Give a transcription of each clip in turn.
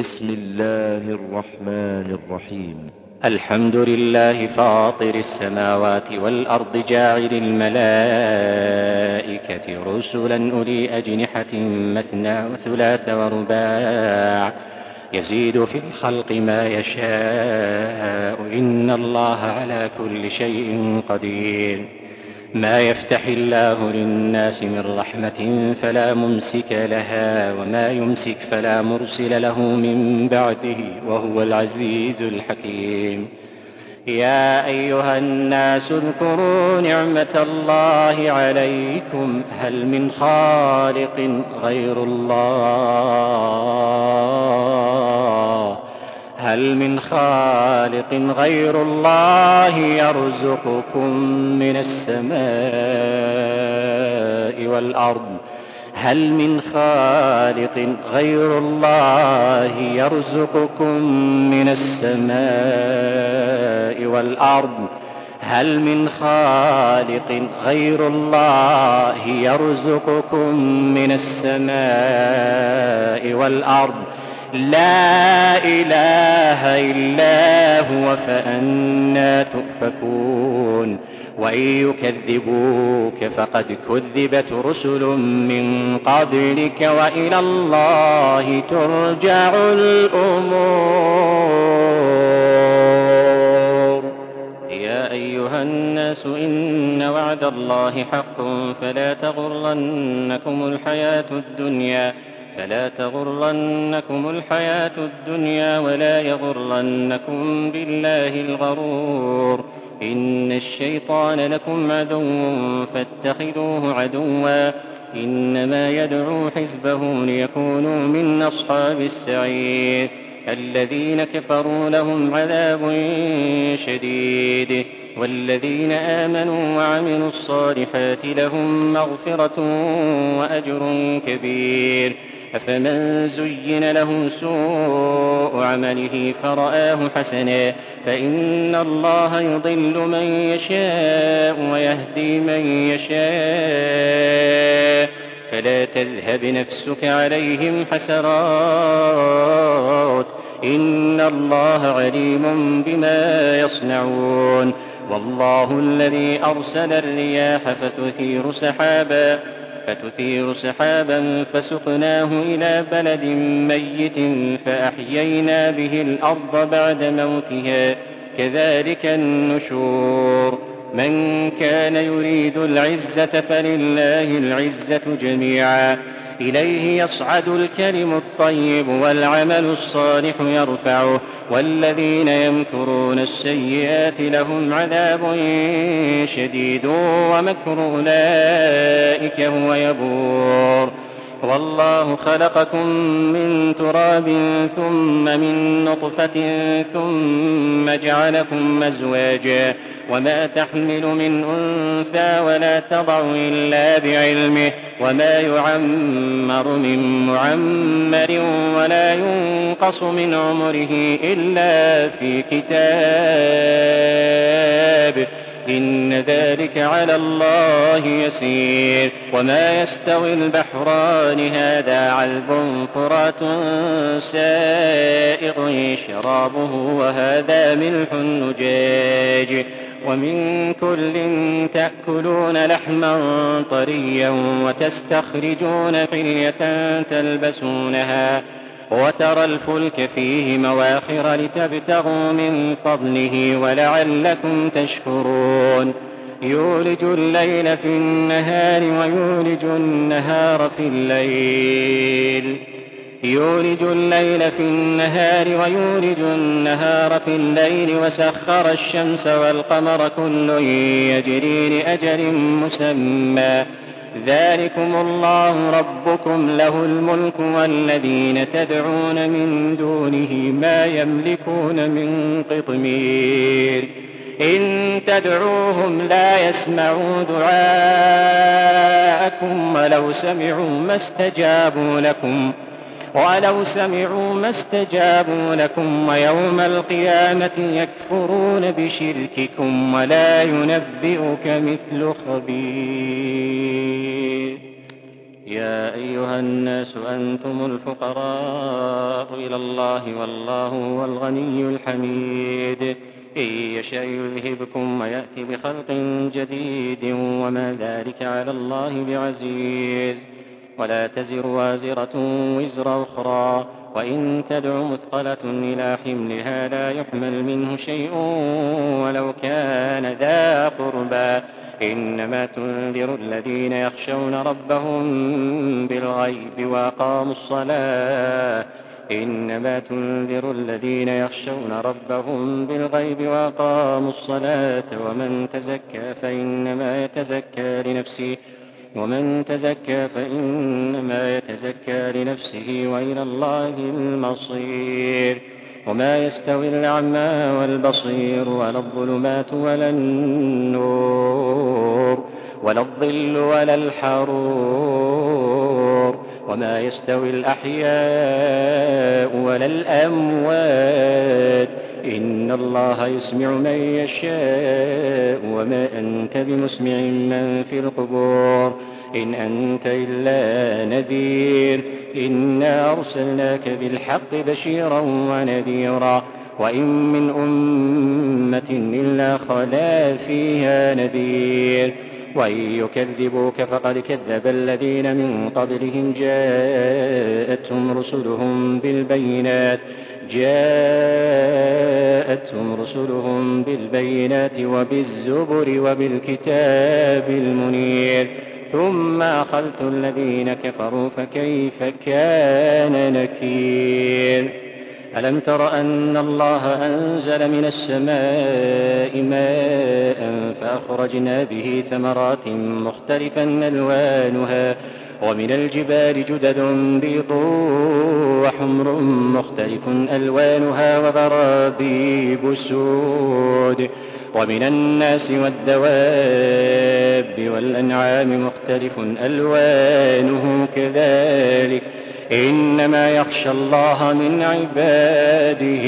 بسم الله الرحمن الرحيم. الحمد لله فاطر السماوات والأرض جاعل الملائكة رسلا أولي أجنحة مثنى وثلاث ورباع يزيد في الخلق ما يشاء إن الله على كل شيء قدير. ما يفتح الله للناس من رحمة فلا ممسك لها وما يمسك فلا مرسل له من بعده وهو العزيز الحكيم. يا أيها الناس اذكروا نعمة الله عليكم هل من خالق غير الله يرزقكم من السماء والأرض لا إله إلا هو فأنى تؤفكون. وإن يكذبوك فقد كذبت رسل من قبلك وإلى الله ترجع الأمور. يا أيها الناس إن وعد الله حق فلا تغرنكم الحياة الدنيا ولا يغرنكم بالله الغرور. إن الشيطان لكم عدو فاتخذوه عدوا إنما يدعو حزبه ليكونوا من أصحاب السعير. الذين كفروا لهم عذاب شديد والذين آمنوا وعملوا الصالحات لهم مغفرة وأجر كبير. أفمن زين له سوء عمله فرآه حسنا فإن الله يضل من يشاء ويهدي من يشاء فلا تذهب نفسك عليهم حسرات إن الله عليم بما يصنعون. والله الذي أرسل الرياح فتثير سحابا فسقناه إلى بلد ميت فأحيينا به الأرض بعد موتها كذلك النشور. من كان يريد العزة فلله العزة جميعا إليه يصعد الكلم الطيب والعمل الصالح يرفعه والذين يمكرون السيئات لهم عذاب شديد ومكر أولئك هو يبور. والله خلقكم من تراب ثم من نطفة ثم جعلكم أزواجا وما تحمل من أنثى ولا تضع إلا بعلمه وما يعمر من معمر ولا ينقص من عمره إلا في كتاب إن ذلك على الله يسير. وما يستوي البحران هذا عذب فرات سائغ شرابه وهذا ملح أجاج ومن كل تأكلون لحما طريا وتستخرجون حلية تلبسونها وترى الفلك فيه مواخر لتبتغوا من فضله ولعلكم تشكرون. يولج الليل في النهار ويولج النهار في الليل وسخر الشمس والقمر كل يجري لأجل مسمى ذلكم الله ربكم له الملك والذين تدعون من دونه ما يملكون من قطمير. إن تدعوهم لا يسمعوا دعاءكم ولو سمعوا ما استجابوا لكم ويوم القيامة يكفرون بشرككم ولا ينبئك مثل خبير. يا أيها الناس أنتم الفقراء إلى الله والله هو الغني الحميد إن يشأ يذهبكم ويأتي بخلق جديد وما ذلك على الله بعزيز ولا تزر وازرة وزر أخرى وإن تدع مثقلة إلى حملها لا يحمل منه شيء ولو كان ذا قربى إنما تنذر الذين يخشون ربهم بالغيب وأقاموا الصلاة إنما تنذر الذين يخشون ربهم بالغيب وأقاموا الصلاة ومن تزكى فإنما يتزكى لنفسه وإلى الله المصير وما يستوي الأعمى والبصير ولا الظلمات ولا النور ولا الظل ولا الحرور وما يستوي الأحياء ولا الأموات إن الله يسمع من يشاء وما أنت بمسمع من في القبور إن أنت إلا نذير إنا أرسلناك بالحق بشيرا ونذيرا وإن من أمة إلا خلا فيها نذير وإن يكذبوك فقد كذب الذين من قبلهم جاءتهم رسلهم بالبينات وبالزبر وبالكتاب المنير ثم أخذت الذين كفروا فكيف كان نكير ألم تر أن الله أنزل من السماء ماء فأخرجنا به ثمرات مختلفا ألوانها ومن الجبال جدد بيض وحمر مختلف ألوانها وغرابيب سود ومن الناس والدواب والأنعام مختلف ألوانه كذلك إنما يخشى الله من عباده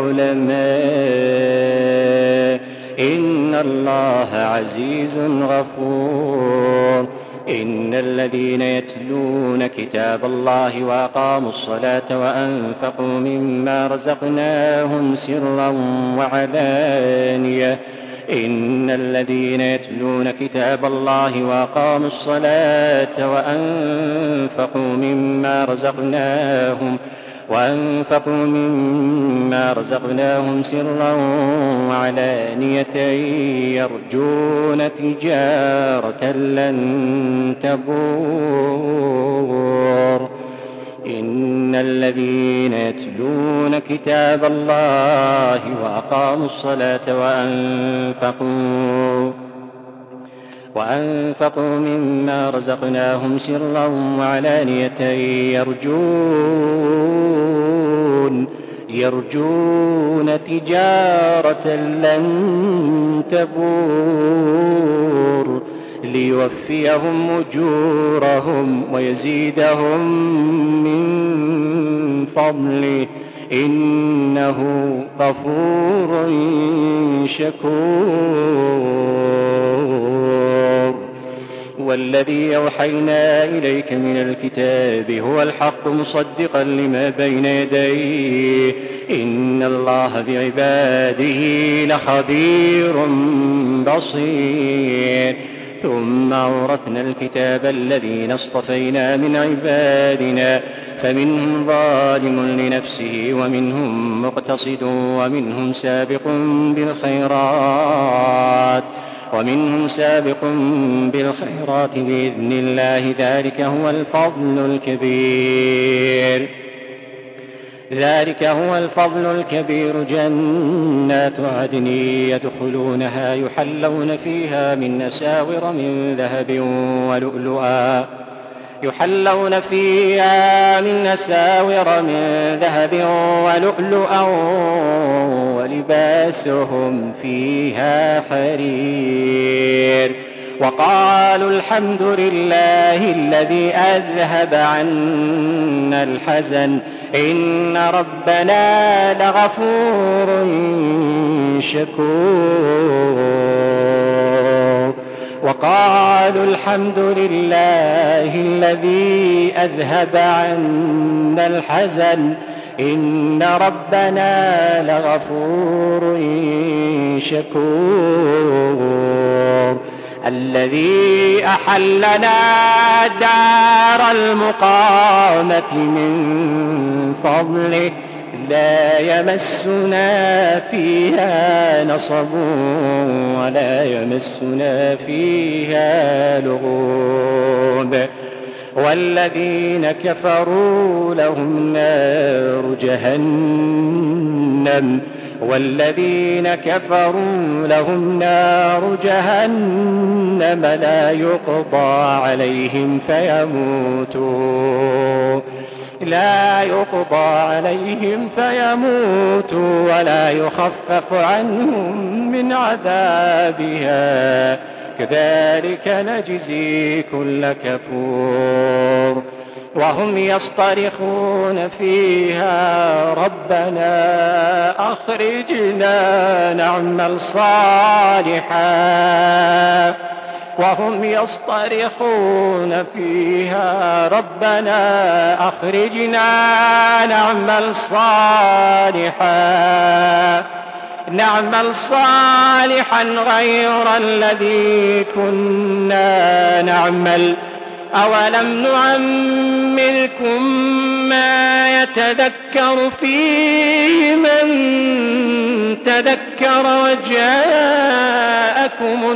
العلماء إن الله عزيز غفور إن الذين يتلون كتاب الله وأقاموا الصلاة وأنفقوا مما رزقناهم سرا وعلانية إن الذين يتلون كتاب الله وأقاموا الصلاة وأنفقوا مما رزقناهم سرا وعلانية يرجون تجارة لن تبور إن الذين يتلون كتاب الله وأقاموا الصلاة وأنفقوا مما رزقناهم سرا وعلانية يرجون تجارة لن تبور ليوفيهم أجورهم ويزيدهم من فضله إنه غفور شكور والذي أوحينا إليك من الكتاب هو الحق مصدقا لما بين يديه إن الله بعباده لخبير بصير ثم أورثنا الكتاب الذين اصطفينا من عبادنا فمنهم ظالم لنفسه ومنهم مقتصد ومنهم سابق بالخيرات بإذن الله ذلك هو الفضل الكبير جنات عدن يدخلونها يحلون فيها من أساور من ذهب ولؤلؤا ولباسهم فيها حرير وقالوا الحمد لله الذي أذهب عنا الحزن إن ربنا لغفور شكور وقالوا الحمد لله الذي أذهب عنا الحزن إن ربنا لغفور شكور الذي أحلنا دار المقامة من فضله لا يمسنا فيها نصب ولا يمسنا فيها لغوب والذين كفروا لهم نار جهنم لا يقضى عليهم فيموتوا ولا يخفف عنهم من عذابها كذلك نجزي كل كفور وهم يصطرخون فيها ربنا أخرجنا نعمل صالحا غير الذي كنا نعمل أولم نعمركم ما يتذكر فيه من تذكر وجاءكم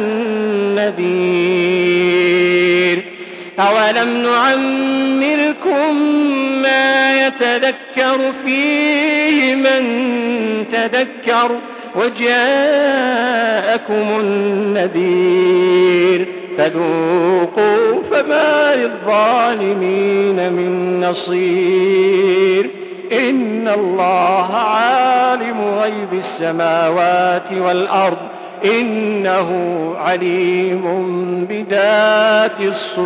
النذير فذوقوا فما للظالمين من نصير إن الله عالم غيب السماوات والأرض إنه عليم بذات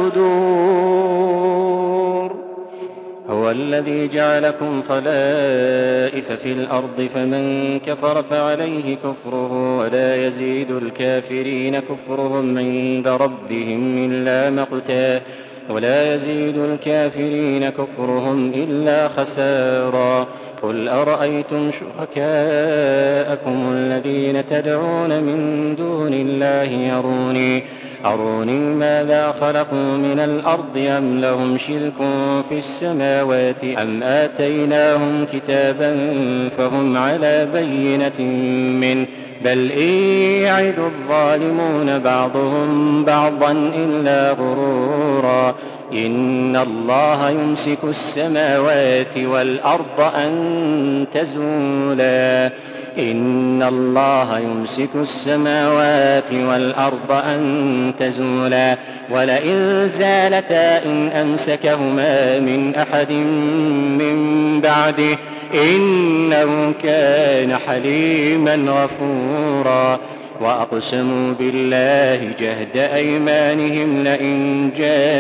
الصدور هو الذي جعلكم خلائف في الأرض فمن كفر فعليه كفره ولا يزيد الكافرين كفرهم عند ربهم إلا خسارا قل أرأيتم شركاءكم الذين تدعون من دون الله أروني ماذا خلقوا من الأرض أم لهم شرك في السماوات أم آتيناهم كتابا فهم على بينة منه بل إن يعد الظالمون بعضهم بعضا إلا غرورا إن الله يمسك السماوات والأرض أن تزولا ولئن زالتا إن أمسكهما من أحد من بعده إنه كان حليما غفورا وأقسموا بالله جهد أيمانهم لئن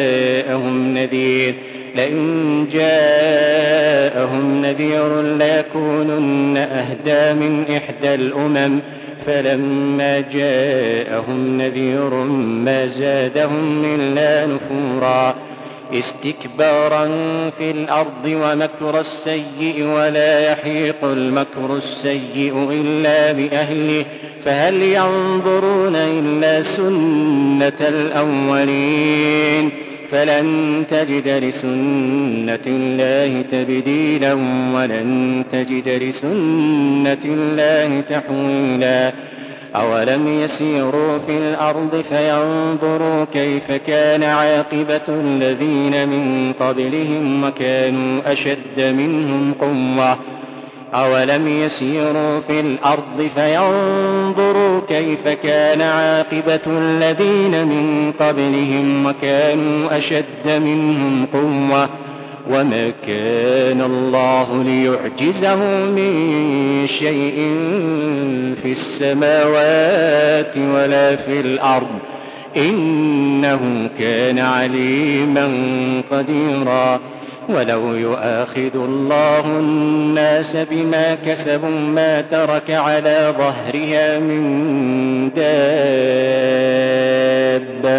جاءهم نذير ليكونن أهدى من إحدى الأمم فلما جاءهم نذير ما زادهم إلا نفورا استكبارا في الأرض ومكر السيء ولا يحيق المكر السيء إلا بأهله فهل ينظرون إلا سنة الأولين فلن تجد لسنة الله تبديلا ولن تجد لسنة الله تحويلا أولم يسيروا في الأرض فينظروا كيف كان عاقبة الذين من قبلهم وكانوا أشد منهم قوة أولم يسيروا في الأرض فينظروا كيف كان عاقبة الذين من قبلهم وكانوا أشد منهم قوة وما كان الله ليعجزه من شيء في السماوات ولا في الأرض إنه كان عليما قديرا ولو يؤاخذ الله الناس بما كسبوا ما ترك على ظهرها من دابة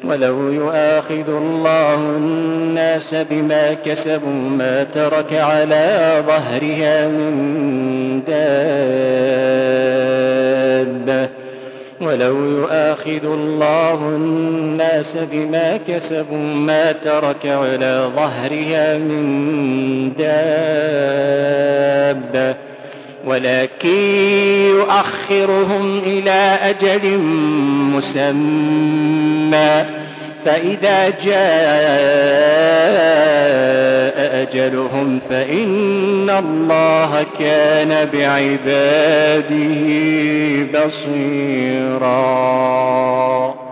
ولو يؤاخذ الله الناس بما كسبوا ما ترك على ظهرها من دابة ولو يؤاخذ الله الناس بما كسبوا ما ترك على ظهرها من دابة ولكن يؤخرهم إلى أجل مسمى فإذا جاء أجلهم فإن الله كان بعباده بصيرا.